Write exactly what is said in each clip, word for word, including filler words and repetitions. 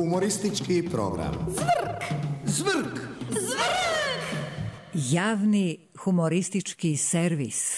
Humoristički program. Zvrk! Zvrk! Zvrk! Javni humoristički servis.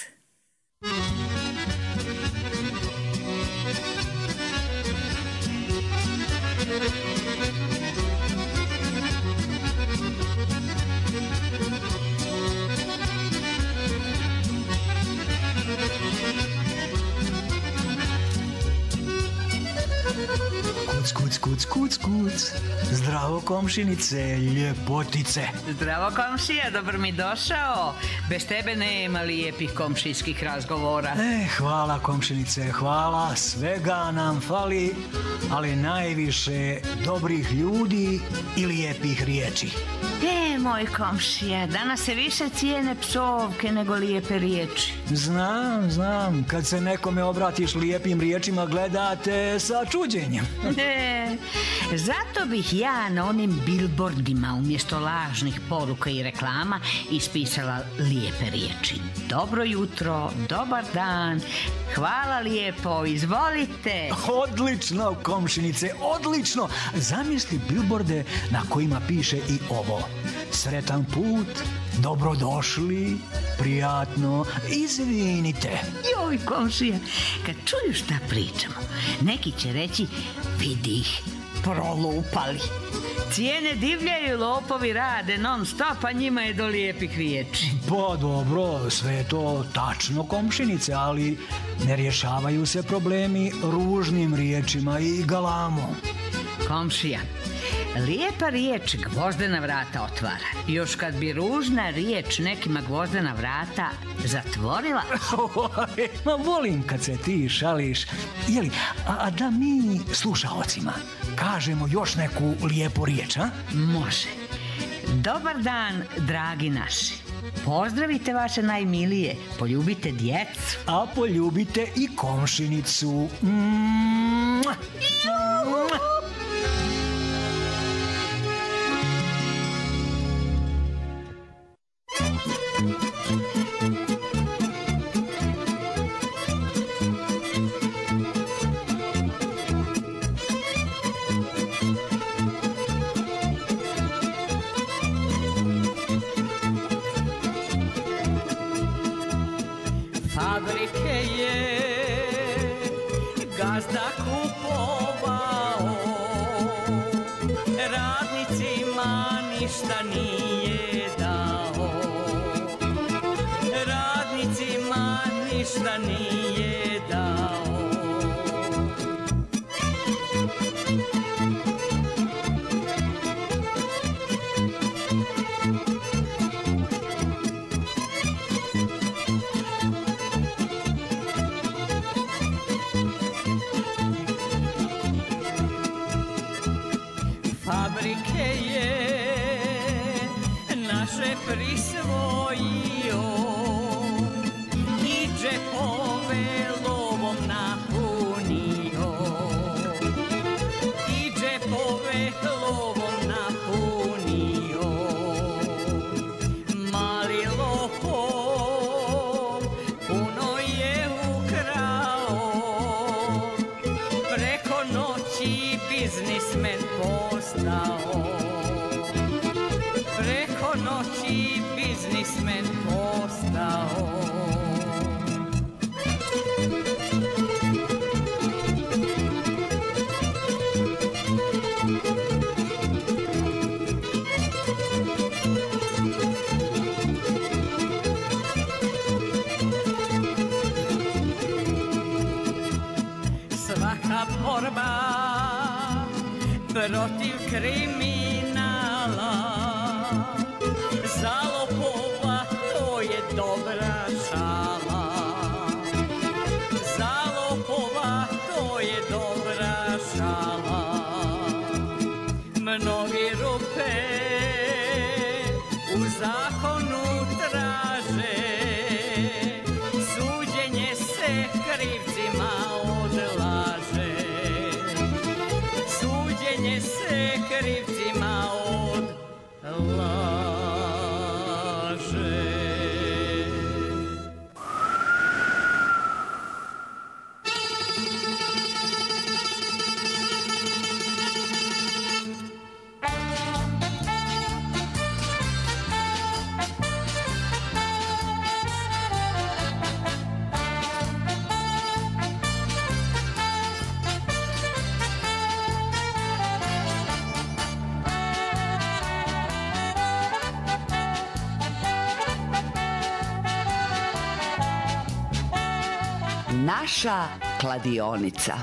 Kuc, kuc, kuc, kuc, kuc. Zdravo, komšinice, ljepotice. Zdravo, komšija, dobro mi došao. Bez tebe nema lijepih komšijskih razgovora. E, hvala, komšinice, hvala. Svega nam fali, ali najviše dobrih ljudi i lijepih riječi. E, moj komšija, danas se više cijene psovke nego lijepe riječi. Znam, znam, kad se nekome obratiš lijepim riječima, gledate sa čuđenjem. E, zato bih ja na onim billboardima umjesto lažnih poruka i reklama ispisala lijepe riječi. Dobro jutro, dobar dan, hvala lijepo, izvolite. Odlično, komšinice, odlično. Zamisli billboarde na kojima piše i ovo. Sretan put, dobrodošli, prijatno, izvinite. Joj, komšija, kad čuju šta pričamo, neki će reći, vidi ih, prolupali. Cijene divljaju, lopovi rade non stop, a njima je do lijepih riječi. Pa dobro, sve je to tačno, komšinice, ali ne rješavaju se problemi ružnim riječima i galamom. Komšija, lijepa riječ gvozdena vrata otvara. Još kad bi ružna riječ nekima gvozdena vrata zatvorila. Ma volim kad se ti šališ. Jeli, a, a da mi slušaocima kažemo još neku lijepu riječ, a? Može. Dobar dan, dragi naši. Pozdravite vaše najmilije, poljubite djecu. A poljubite i komšinicu. Mua! Mua! Fabrike je gazda kupovao, radnicima ništa nije dao. Radnicima ništa nije dao. Fabrike je naše prisvojio i džepove lovom napunio. I džepove lovom napunio. Mali lopov puno je ukrao, preko noći biznismen postao. Preko noći biznismen postao. Svaka borba protiv kriminala, za lopova to je dobra šala. Za lopova to je dobra šala. Mnogi rupe u zakonu traže, suđenje se krivcima odlaže. Suđenje se krivcima odlaže. Naša kladionica.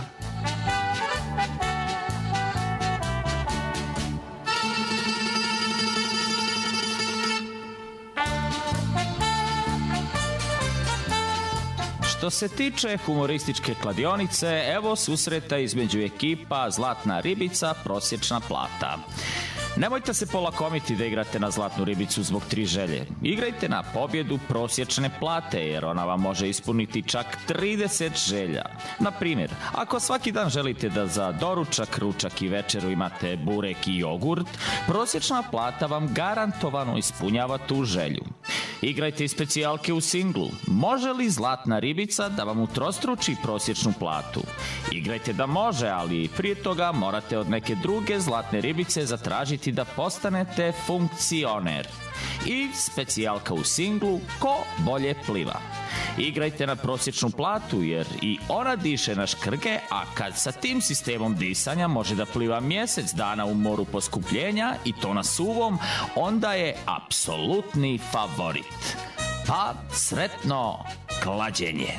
Što se tiče humorističke kladionice, evo susreta između ekipa Zlatna ribica, prosječna plata. Nemojte se polakomiti da igrate na Zlatnu ribicu zbog tri želje. Igrajte na pobjedu prosječne plate, jer ona vam može ispuniti čak trideset želja. Na primjer, ako svaki dan želite da za doručak, ručak i večeru imate burek i jogurt, prosječna plata vam garantovano ispunjava tu želju. Igrajte i specijalke u singlu. Može li Zlatna ribica da vam utrostruči prosječnu platu? Igrajte da može, ali prije toga morate od neke druge Zlatne ribice zatražiti da postanete funkcioner. I specijalka u singlu Ko bolje pliva. Igrajte na prosječnu platu, jer i ona diše na škrge, a kad sa tim sistemom disanja može da pliva mjesec dana u moru poskupljenja i to na suvom, onda je apsolutni favorit. Pa sretno klađenje!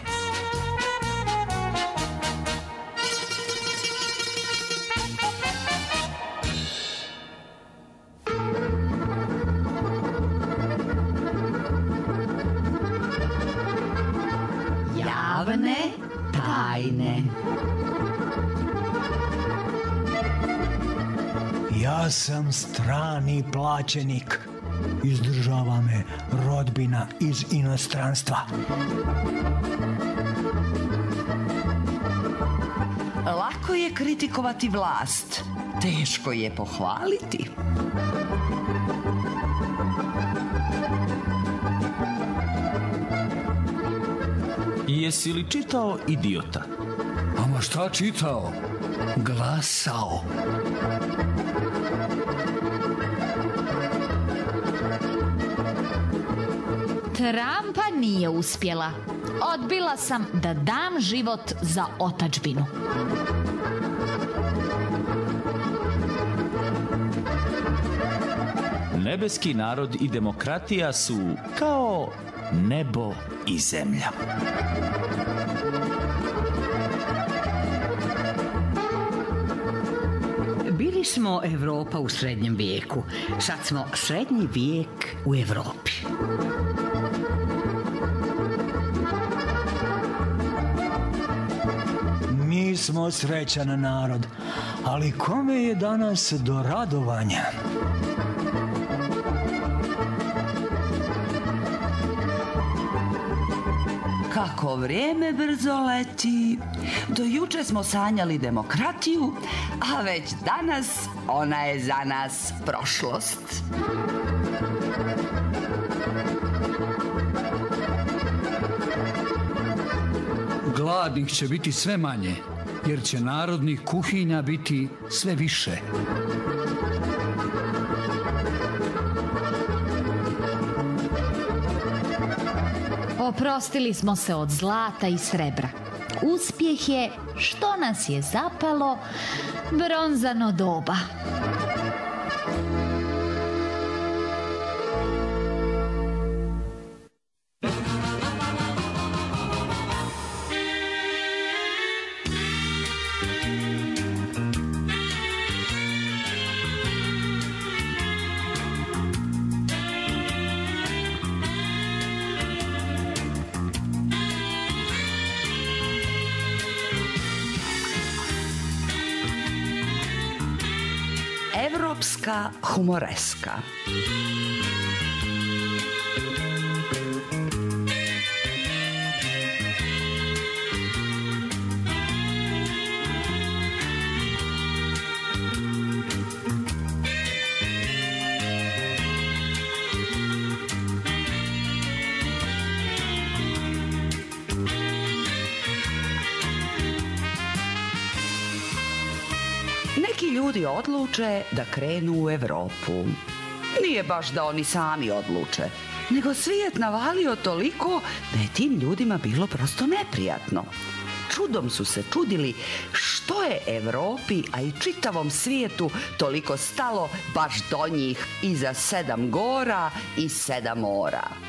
Javne tajne. Ja sam strani plaćenik. Izdržava me rodbina iz inostranstva. Lako je kritikovati vlast, teško je pohvaliti. Jesi li čitao Idiota? Ama šta čitao? Glasao. Trampa nije uspjela. Odbila sam da dam život za otadžbinu. Nebeski narod i demokratija su kao nebo i zemlja. Bili smo Evropa u srednjem vijeku. Sad smo srednji vijek u Evropi. Mi smo srećan narod, ali kome je danas do radovanja? Kako vrijeme brzo leti. Do juče smo sanjali demokratiju, a već danas ona je za nas prošlost. Gladnih će biti sve manje, jer će narodnih kuhinja biti sve više. Oprostili smo se od zlata i srebra. Uspjeh je, što nas je zapalo, bronzano doba. Evropska humoreska. Neki ljudi odluče da krenu u Evropu. Nije baš da oni sami odluče, nego svijet navalio toliko da je tim ljudima bilo prosto neprijatno. Čudom su se čudili što je Evropi, a i čitavom svijetu toliko stalo baš do njih iza sedam gora i sedam mora.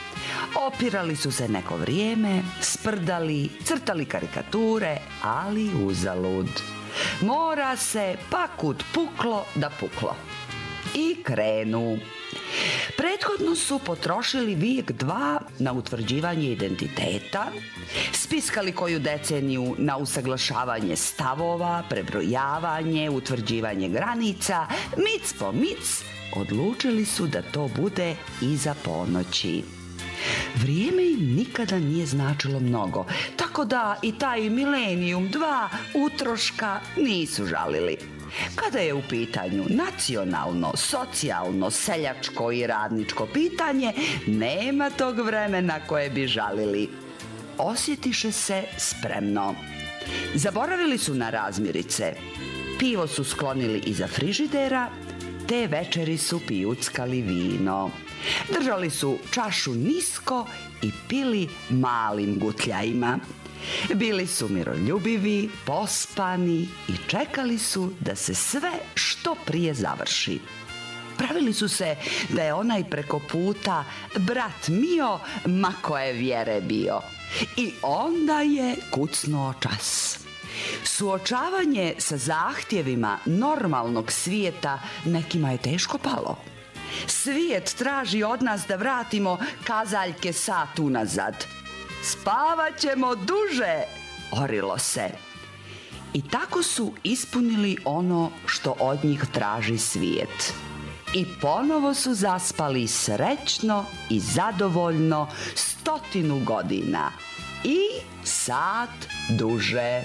Opirali su se neko vrijeme, sprdali, crtali karikature, ali uzalud. Mora se pa kud puklo da puklo. I krenu. Prethodno su potrošili vijek dva na utvrđivanje identiteta, spiskali koju deceniju na usaglašavanje stavova, prebrojavanje, utvrđivanje granica, mic po mic, odlučili su da to bude iza ponoći. Vrijeme im nikada nije značilo mnogo, tako da i taj milenijum dva utroška nisu žalili. Kada je u pitanju nacionalno, socijalno, seljačko i radničko pitanje, nema tog vremena koje bi žalili. Osjetiše se spremno. Zaboravili su na razmirice. Pivo su sklonili iza frižidera, te večeri su pijuckali vino. Držali su čašu nisko i pili malim gutljajima. Bili su miroljubivi, pospani i čekali su da se sve što prije završi. Pravili su se da je onaj preko puta brat mio, ma koje vjere bio. I onda je kucnuo čas. Suočavanje sa zahtjevima normalnog svijeta nekima je teško palo. Svijet traži od nas da vratimo kazaljke sat unazad. Spavat ćemo duže, orilo se. I tako su ispunili ono što od njih traži svijet. I ponovo su zaspali srećno i zadovoljno stotinu godina. I sat duže.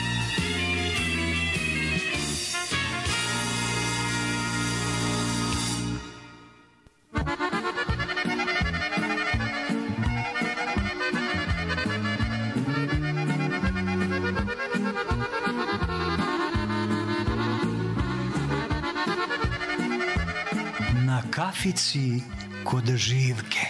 Na kafici kod Živke.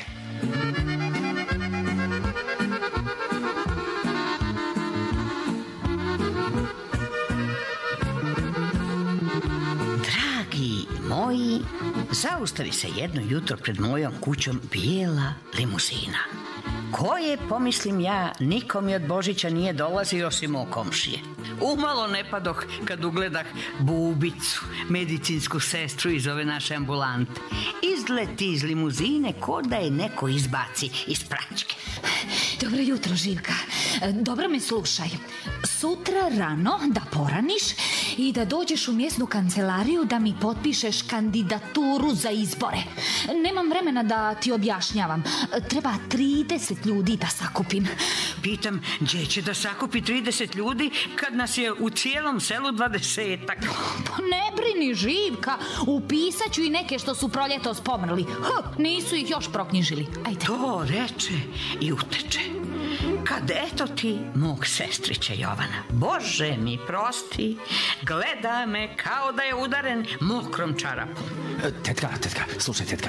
Dragi moji, zaustavi se jedno jutro pred mojom kućom bijela limuzina. Koje, pomislim ja, nikom mi od Božića nije dolazio osim mog komšije. Umalo ne padoh kad ugledah Bubicu, medicinsku sestru iz ove naše ambulante. Izleti iz limuzine ko da je neko izbaci iz pračke. Dobro jutro, Živka. Dobro me slušaj. Sutra rano da poraniš i da dođeš u mjesnu kancelariju da mi potpišeš kandidaturu za izbore. Nemam vremena da ti objašnjavam. Treba trideset ljudi da sakupim. Pitam, gdje će da sakupi trideset ljudi kad nas je u cijelom selu dvadesetak? Pa ne brini, Živka. Upisat ću i neke što su proljetos pomrli. Huh, nisu ih još proknjižili. Ajde. To reče i uteče. Kad eto ti mog sestrića Jovana, Bože mi prosti, gleda me kao da je udaren mokrom čarapom. Tetka, tetka, slušaj tetka,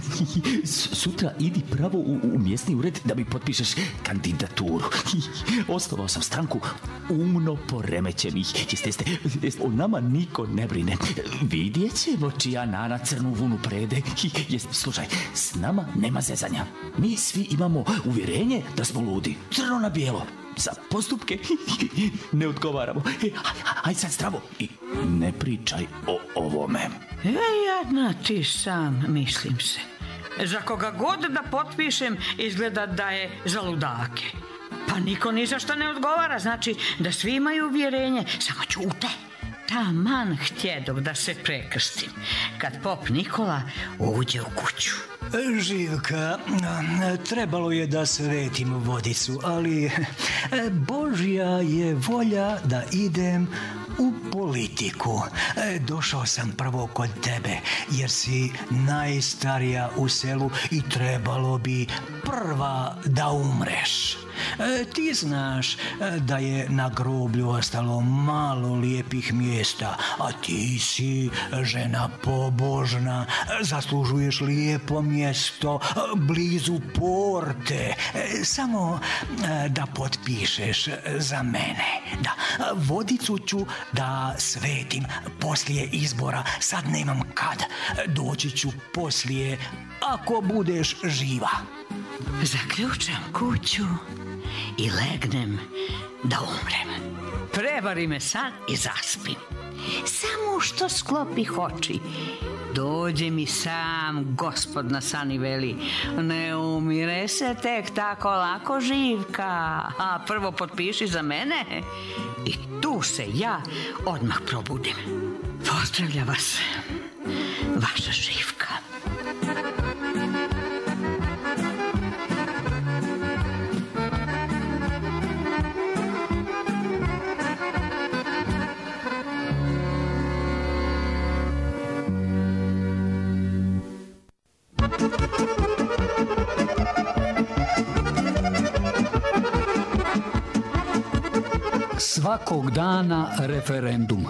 sutra idi pravo u, u mjesni ured da mi potpišeš kandidaturu. Osnovao sam stranku umno poremećenih. Jeste, jeste, jeste, o nama niko ne brine. Vidjet ćemo čija nana crnu vunu prede. Jeste, slušaj, s nama nema zezanja. Mi svi imamo uvjerenje da smo ludi. Crno na bijelo. Za postupke ne odgovaramo. Aj sad zdravo i ne pričaj o ovome. E, jadna ti sam, mislim se. Za koga god da potpišem izgleda da je za ludake. Pa niko ni za što ne odgovara, znači da svi imaju uvjerenje, samo ćute. Taman htjedov da se prekrstim kad pop Nikola uđe u kuću. Živka, trebalo je da svetim vodicu, ali Božja je volja da idem u politiku. Došao sam prvo kod tebe, jer si najstarija u selu i trebalo bi prva da umreš. Ti znaš da je na groblju ostalo malo lijepih mjesta, a ti si žena pobožna, zaslužuješ lijepo mjesto blizu porte. Samo da potpišeš za mene. Da, vodicu ću da svetim poslije izbora, sad nemam kad. Doći ću poslije, ako budeš živa. zaključam kuću i legnem da umrem. Prevari me san i zaspim. Samo što sklopih oči, dođe mi sam Gospod na san i veli: ne umire se tek tako lako, Živka, a prvo potpiši za mene. I tu se ja odmah probudim. Pozdravlja vas vaša Živka. Svakog dana referendum.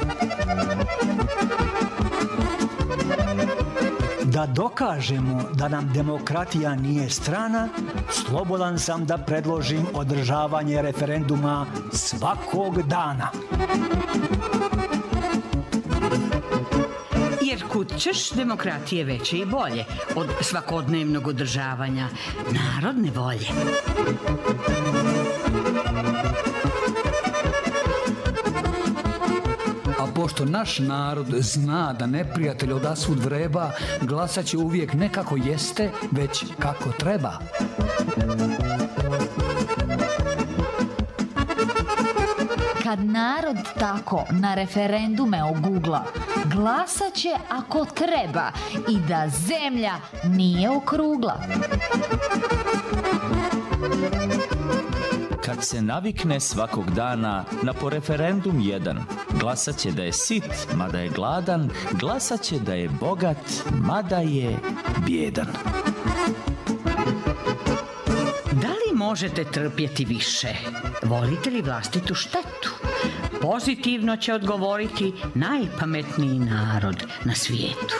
Da dokažemo da nam demokratija nije strana, slobodan sam da predložim održavanje referenduma svakog dana. Jer kud ćeš demokratije veće i bolje od svakodnevnog održavanja narodne volje. A pošto naš narod zna da neprijatelj odasvud vreba, glasat će uvijek ne kako jeste, već kako treba. Kad narod tako na referendume ogugla, glasat će ako treba i da zemlja nije okrugla. Kad se navikne svakog dana na po referendum jedan, glasat će da je sit, mada je gladan, glasat će da je bogat, mada je bjedan. Da li možete trpjeti više? Volite li vlastitu štetu? Pozitivno će odgovoriti najpametniji narod na svijetu.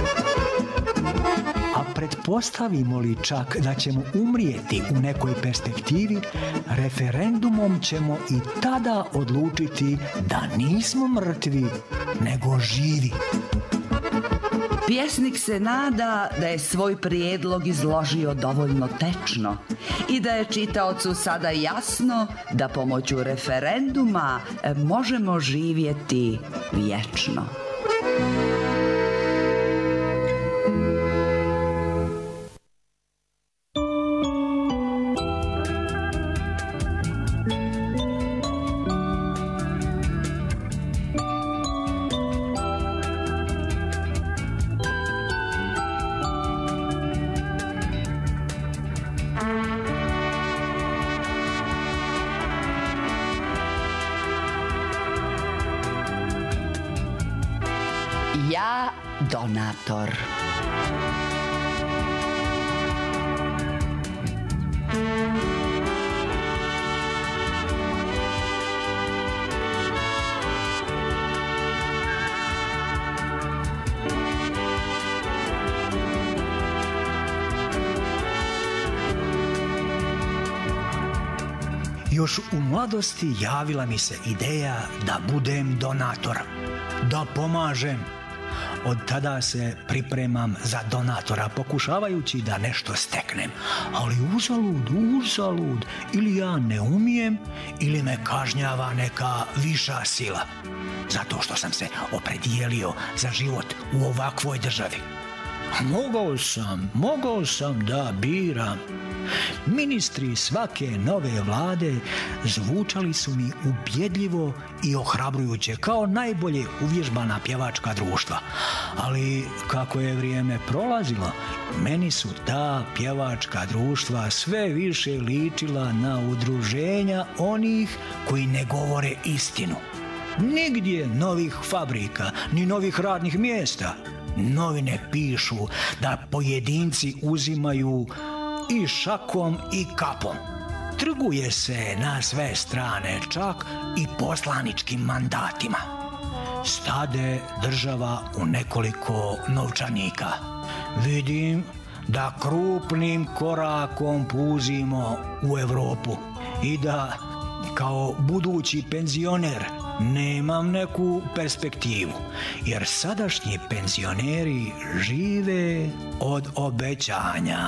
A pretpostavimo li čak da ćemo umrijeti u nekoj perspektivi, referendumom ćemo i tada odlučiti da nismo mrtvi, nego živi. Pjesnik se nada da je svoj prijedlog izložio dovoljno tečno i da je čitaocu sada jasno da pomoću referenduma možemo živjeti vječno. Ja, donator. Još u mladosti javila mi se ideja da budem donator, da pomažem. Od tada se pripremam za donatora, pokušavajući da nešto steknem. Ali uzalud, uzalud, ili ja ne umijem, ili me kažnjava neka viša sila. Zato što sam se opredijelio za život u ovakvoj državi. Mogao sam, mogao sam da biram. Ministri svake nove vlade zvučali su mi ubjedljivo i ohrabrujuće, kao najbolje uvježbana pjevačka društva. Ali kako je vrijeme prolazilo, meni su ta pjevačka društva sve više ličila na udruženja onih koji ne govore istinu. Nigdje novih fabrika, ni novih radnih mjesta. Novine pišu da pojedinci uzimaju i šakom i kapom. Trguje se na sve strane, čak i poslaničkim mandatima. Stade država u nekoliko novčanika. Vidim da krupnim korakom puzimo u Europu i da kao budući penzioner nemam neku perspektivu, jer sadašnji penzioneri žive od obećanja.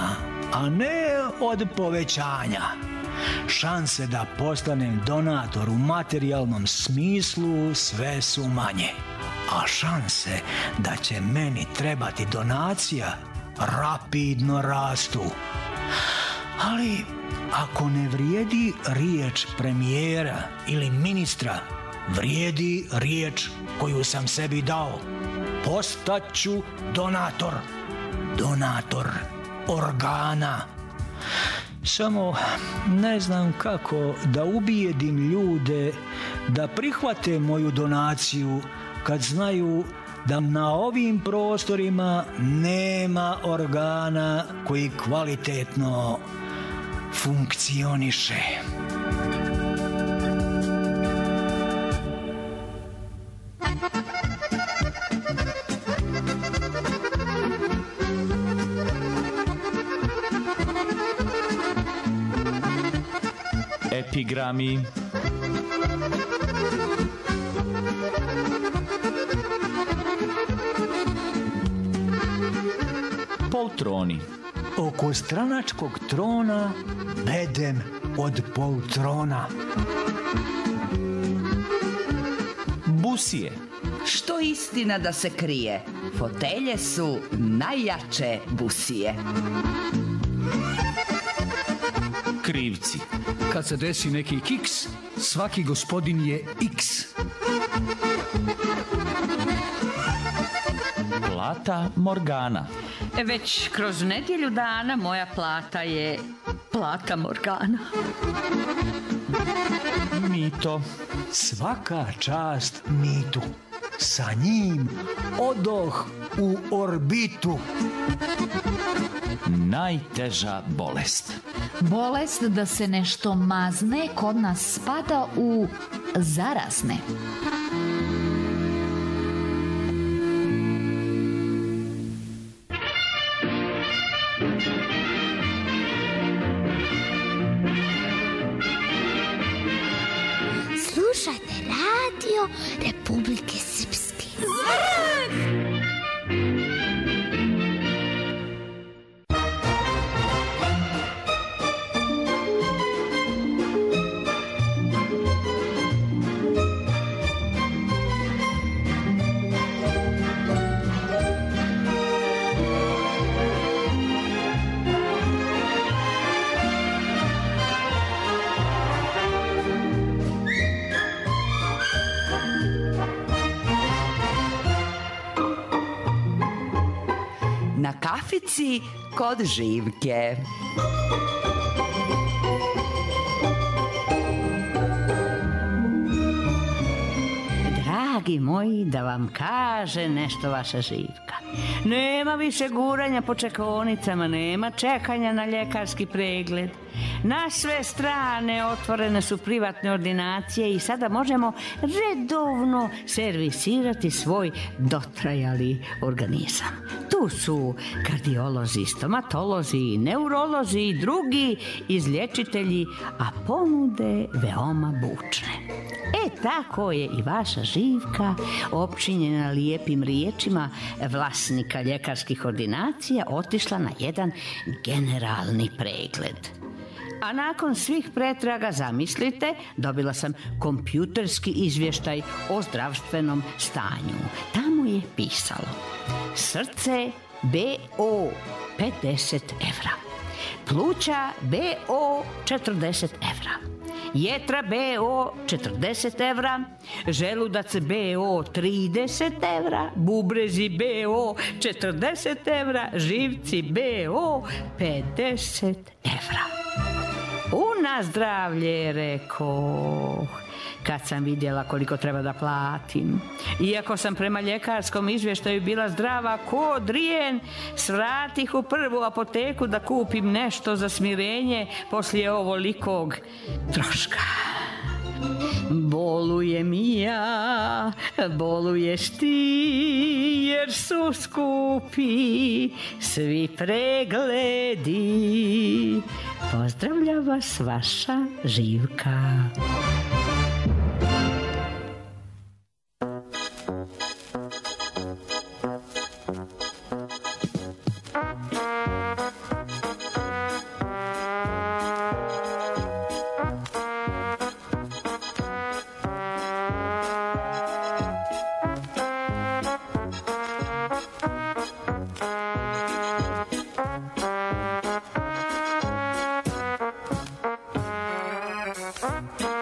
a ne od povećanja. Šanse da postanem donator u materijalnom smislu sve su manje, a šanse da će meni trebati donacija rapidno rastu. Ali ako ne vrijedi riječ premijera ili ministra, vrijedi riječ koju sam sebi dao. Postaću donator. Donator organa. Samo ne znam kako da ubijedim ljude da prihvate moju donaciju kad znaju da na ovim prostorima nema organa koji kvalitetno funkcioniše. Epigrami. Poltroni. Oko stranačkog trona bedem od poltrona. Busije. Što istina da se krije, fotelje su najjače busije. Krivci. Kad se desi neki kiks, svaki gospodin je X. Plata Morgana. Već kroz nedjelju dana moja plata je plata Morgana. Mito. Svaka čast mitu. Sa njim odoh u orbitu. Najteža bolest. Bolest da se nešto mazne kod nas spada u zarazne. Slušajte radio Republike Srpske. Na kafici kod Živke. Dragi moji, da vam kaže nešto vaša Živka. Nema više guranja po čekaonicama, nema čekanja na ljekarski pregled. Na sve strane otvorene su privatne ordinacije i sada možemo redovno servisirati svoj dotrajali organizam. Tu su kardiolozi, stomatolozi, neurolozi i drugi izlječitelji, a ponude veoma bučne. E tako je i vaša Živka, opčinjena lijepim riječima vlasnika ljekarskih ordinacija, otišla na jedan generalni pregled. A nakon svih pretraga, zamislite, dobila sam kompjuterski izvještaj o zdravstvenom stanju. Tamo je pisalo: srce B O pedeset evra, pluća B O četrdeset evra, jetra B O četrdeset evra, želudac B O trideset evra, bubrezi B O četrdeset evra, živci B O pedeset evra. U na zdravlje, rekoh, kad sam vidjela koliko treba da platim. Iako sam prema ljekarskom izvještaju bila zdrava ko drijen, svratih u prvu apoteku da kupim nešto za smirenje poslije ovolikog troška. Bolujem i ja, boluješ ti, jer su skupi svi pregledi. Pozdravlja vas vaša Živka.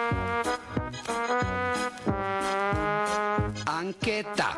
Anketa.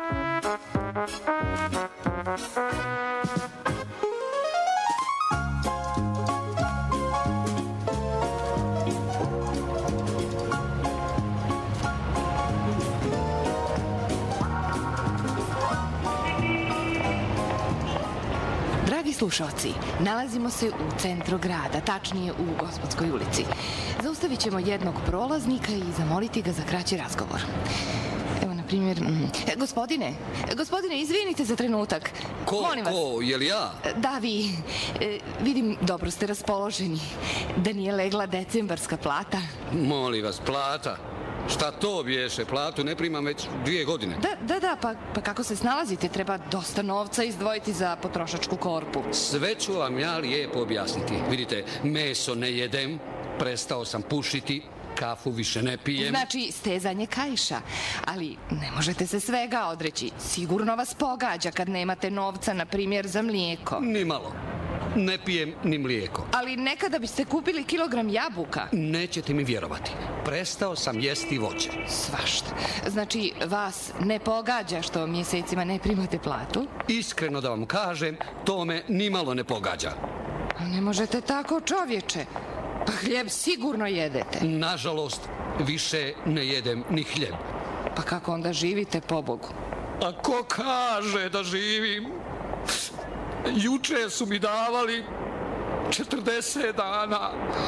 Dragi slušalci, nalazimo se u centru grada, tačnije u Gospodskoj ulici. Zaustavit ćemo jednog prolaznika i zamoliti ga za kraći razgovor. Evo, na primjer, mm, gospodine, gospodine, izvinite za trenutak. Ko, Molim vas. ko, je li ja? Da, vi. E, vidim, dobro ste raspoloženi. Da nije legla decembarska plata. Molim vas, plata. Šta to biješe? Platu ne primam već dvije godine. Da, da, da, pa, pa kako se snalazite? Treba dosta novca izdvojiti za potrošačku korpu. Sve ću vam ja lijepo objasniti. Vidite, meso ne jedem, prestao sam pušiti, kafu više ne pijem. Znači, stezanje kaiša. Ali ne možete se svega odreći. Sigurno vas pogađa kad nemate novca, na primjer, za mlijeko. Ni malo. Ne pijem ni mlijeko. Ali nekada biste kupili kilogram jabuka. Nećete mi vjerovati. Prestao sam jesti voće. Svašta. Znači, vas ne pogađa što mjesecima ne primate platu? Iskreno da vam kažem, to me ni malo ne pogađa. Ne možete tako, čovječe. Pa hljeb sigurno jedete. Nažalost, više ne jedem ni hljeb. Pa kako onda živite, pobogu? A ko kaže da živim? Juče su mi davali četrdeset dana.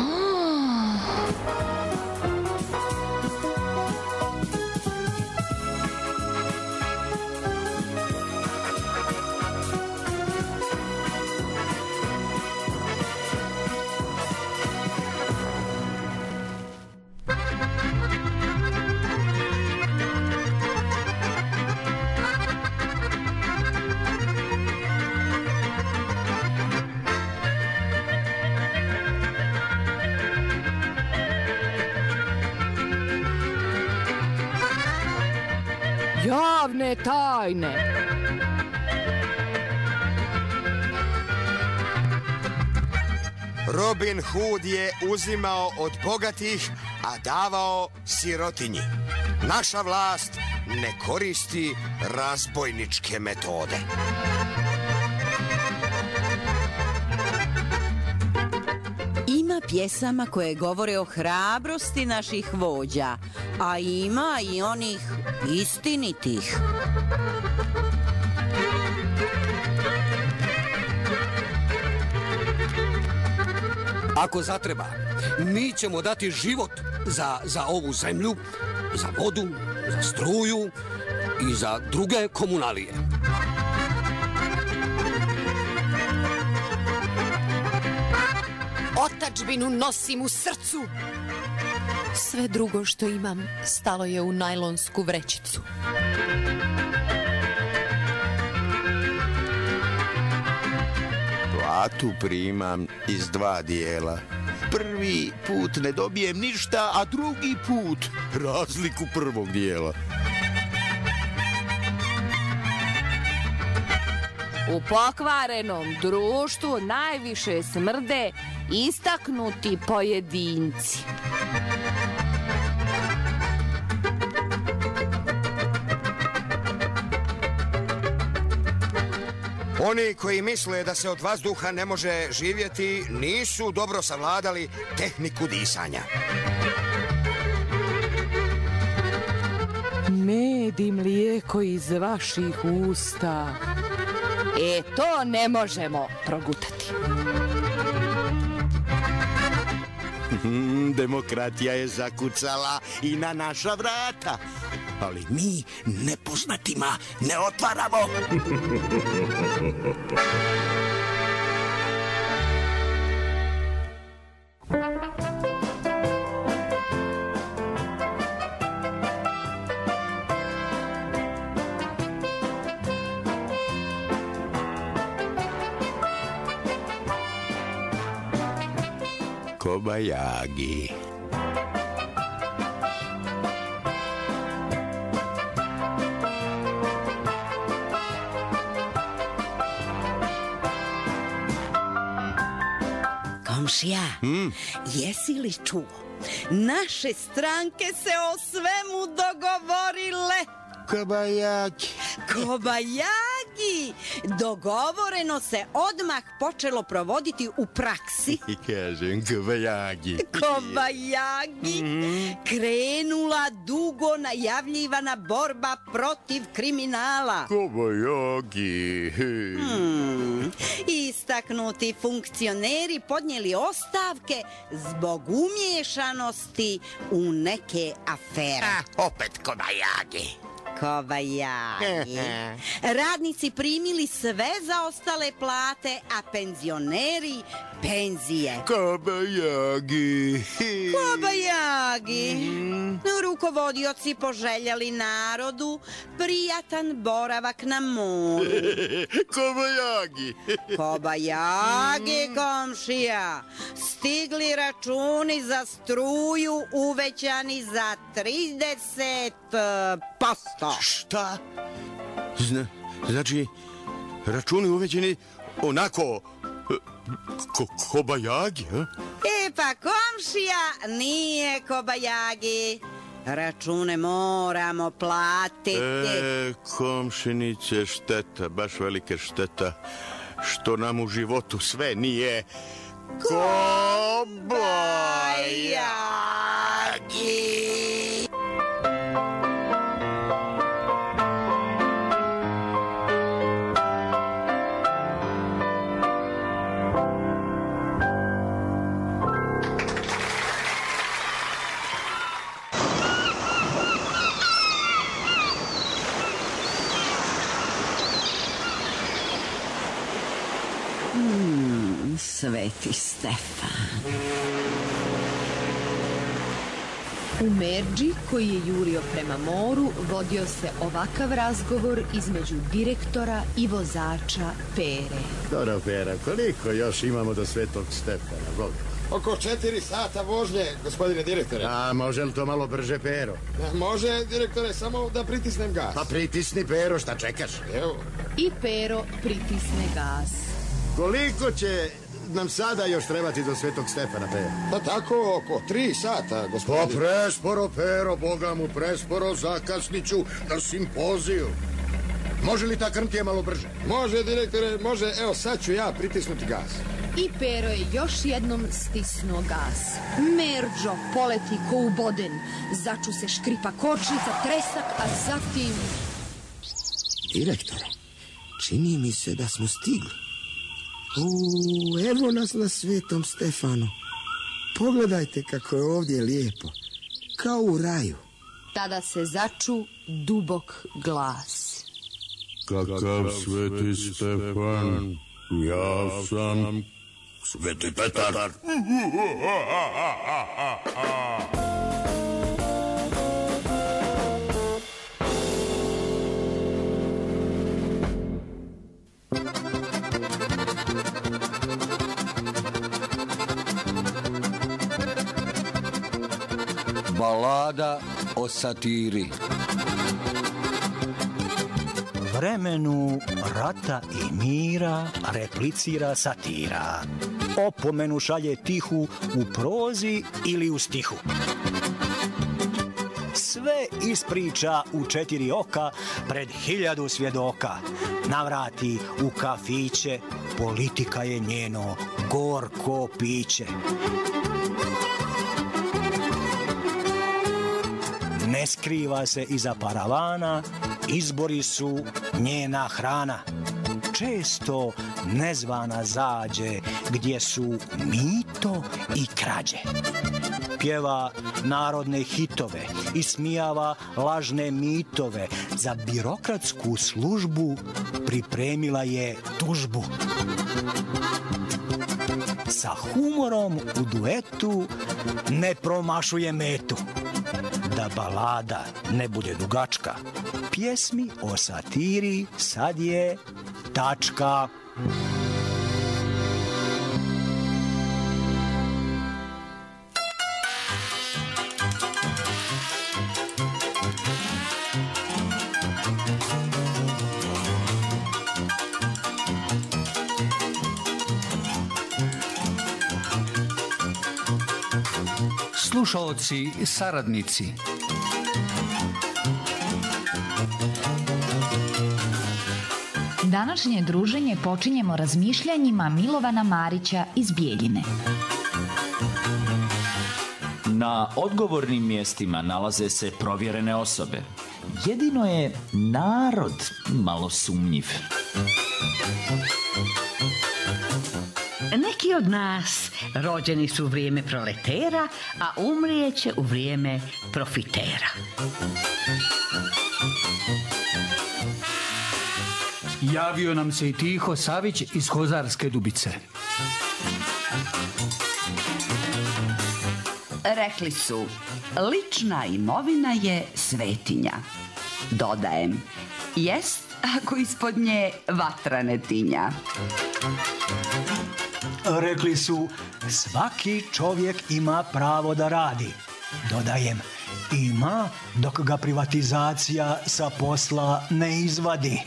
Javne tajne. Robin Hood je uzimao od bogatih, a davao sirotinji. Naša vlast ne koristi razbojničke metode. Ima pjesama koje govore o hrabrosti naših vođa, a ima i onih istinitih. Ako zatreba, mi ćemo dati život za, za ovu zemlju, za vodu, za struju i za druge komunalije. Otadžbinu nosim u srcu. Sve drugo što imam stalo je u najlonsku vrećicu. Platu primam iz dva dijela. Prvi put ne dobijem ništa, a drugi put razliku prvog dijela. U pokvarenom društvu najviše smrde istaknuti pojedinci. Oni koji misle da se od vazduha ne može živjeti, nisu dobro savladali tehniku disanja. Med i mlijeko iz vaših usta. E, to ne možemo progutati. Demokratija je zakucala i na naša vrata, ali mi nepoznatima ne otvaramo. Kobayagi. Komšija, hmm? Jesi li čuo Naše stranke se o svemu dogovorile. Kobajagi. Kobajagi! Dogovoreno se odmah počelo provoditi u praksi. I kažem, kobajagi. Kobajagi! Krenula dugo najavljivana borba protiv kriminala. Kobajagi. Hmm. Istaknuti funkcioneri podnijeli ostavke zbog umješanosti u neke afere. Ah, opet kobajagi. Kobajagi. Radnici primili sve zaostale plate, a penzioneri penzije. Kobajagi. Kobajagi. Rukovodioci poželjeli narodu prijatan boravak na moru. Kobajagi. Kobajagi, komšija. Stigli računi za struju uvećani za trideset posto. Šta? Zna, znači, računi uvećeni onako ko, kobajagi, a? E pa komšija nije kobajagi. Račune moramo platiti. E, komšinice, šteta, baš velike šteta, što nam u životu sve nije kobajagi. Hmm, Sveti Stefan. U Merđi, koji je jurio prema moru, vodio se ovakav razgovor između direktora i vozača Pere. Dobro, Pera, koliko još imamo do Svetog Stefana? Bog? Oko četiri sata vožnje, gospodine direktore. A može li to malo brže, Pero? Može, direktore, samo da pritisnem gas. Pa pritisni, Pero, šta čekaš? Evo. I Pero pritisne gas. Koliko će nam sada još trebati do Svetog Stefana, Pero? Pa tako, oko tri sata, gospodine. Pa presporo, Pero, Boga mu, presporo, zakasniću na simpoziju. Može li ta krmtija malo brže? Može, direktore, može. Evo, sad ću ja pritisnuti gas. I Pero je još jednom stisnuo gas. Merđo poleti ko uboden. Začu se škripa kočnica, tresak, a zatim... Direktore, čini mi se da smo stigli. U, evo nas na Svetom Stefanu. Pogledajte kako je ovdje lijepo. Kao u raju. Tada se začu dubok glas. Kakav Sveti Stefan? Ja sam Sveti Petar. Balada o satiri. Vremenu rata i mira replicira satira. Opomenu šalje tihu u prozi ili u stihu. Sve ispriča u četiri oka pred hiljadu svjedoka. Navrati u kafiće, politika je njeno gorko piće. Ne skriva se iza paravana, izbori su njena hrana. Često nezvana zađe gdje su mito i krađe. Pjeva narodne hitove, ismijava lažne mitove. Za birokratsku službu pripremila je tužbu. Sa humorom u duetu ne promašuje metu. Da balada ne bude dugačka, pjesmi o satiri sad je tačka. slušaoci, saradnici. Današnje druženje počinjemo razmišljanjima Milovana Marića iz Bijeljine. Na odgovornim mjestima nalaze se provjerene osobe. Jedino je narod malo sumnjiv. Neki od nas rođeni su u vrijeme proletera, a umrijeće u vrijeme profitera. Javio nam se i Tiho Savić iz Kozarske Dubice. Rekli su, lična imovina je svetinja. Dodajem, jest ako ispod nje vatra ne tinja. Rekli su, svaki čovjek ima pravo da radi. Dodajem, ima dok ga privatizacija sa posla ne izvadi.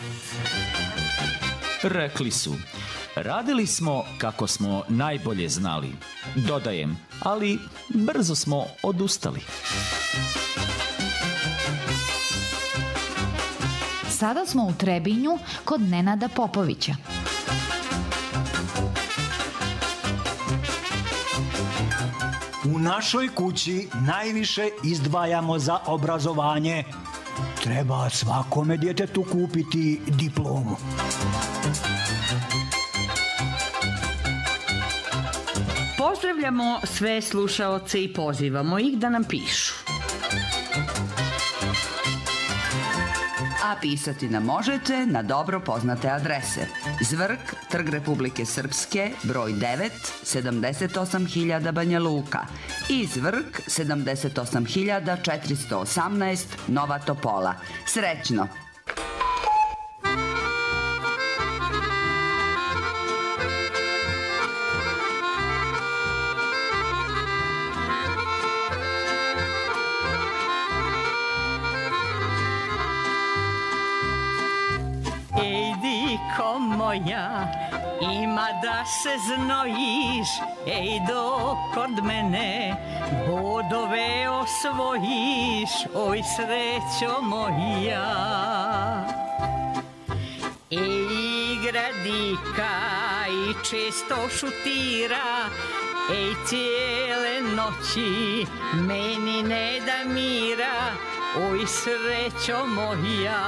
Rekli su, radili smo kako smo najbolje znali. Dodajem, ali brzo smo odustali. Sada smo u Trebinju kod Nenada Popovića. U našoj kući najviše izdvajamo za obrazovanje. Treba svakome djetetu kupiti diplomu. Pozdravljamo sve slušaoce i pozivamo ih da nam pišu. A pisati nam možete na dobro poznate adrese. Zvrk, Trg Republike Srpske, broj devet, sedamdeset osam hiljada Banja Luka i Zvrk, sedamdeset osam hiljada četiristo osamnaest Nova Topola. Srećno! Moja, ima da se znojiš, ej do kod mene, bodove osvojiš, oj srećo moja. Ej igra dika i često šutira, ej cijele noći meni ne da mira, oj srećo moja.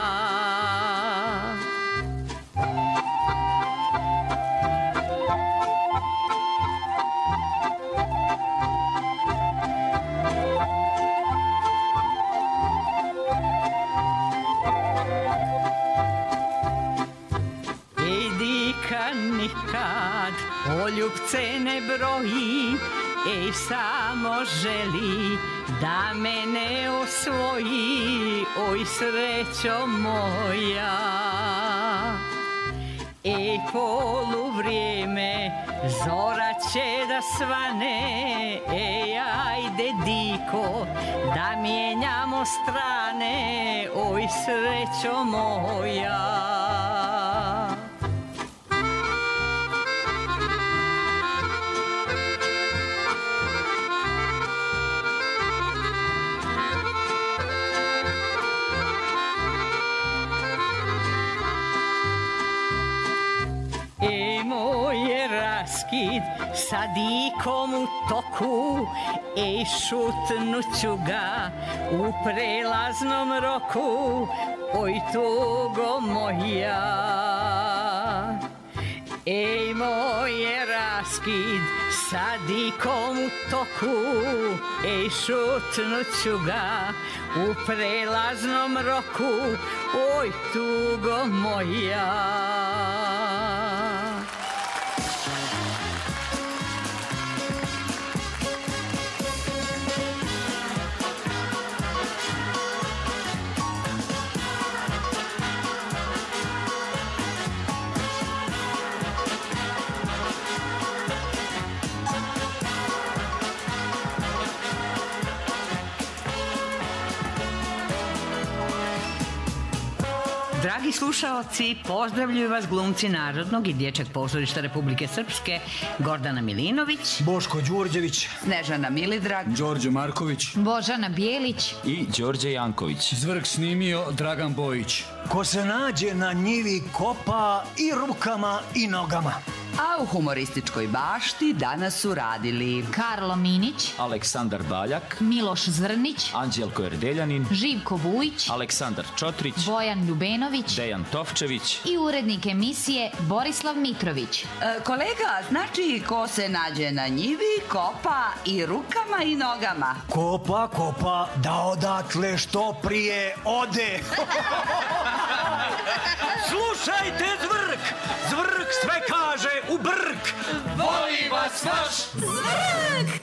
Nikad poljubce ne broji, ej samo želi da mene osvoji, oj srećo moja. Ej poluvrijeme, zora će da svane, ej ajde diko, da mijenjamo strane, oj srećo moja. Raskid sa dikom u toku, ej šutnuću ga u prelaznom roku, oj tugo moja. Ej moje raskid sa dikom u toku, ej šutnuću ga u prelaznom roku, oj tugo moja. Dragi slušaoci, pozdravljaju vas glumci Narodnog i Dječjeg pozorišta Republike Srpske Gordana Milinović, Boško Đurđević, Snežana Milidrag, Đorđe Marković, Božana Bijelić i Đorđe Janković. Zvrk snimio Dragan Bojić. Ko se nađe na njivi kopa i rukama i nogama. A u humorističkoj bašti danas su radili Karlo Minić, Aleksandar Baljak, Miloš Zrnić, Anđelko Erdeljanin, Živko Vujić, Aleksandar Čotrić, Bojan Ljubenović Dejan Tovčević i urednik emisije Borislav Mitrović. E, kolega, znači ko se nađe na njivi, kopa i rukama i nogama. Kopa, kopa, da odatle što prije ode. Slušajte, Zvrk! Zvrk sve kaže u brk! Voli vas vaš Zvrk!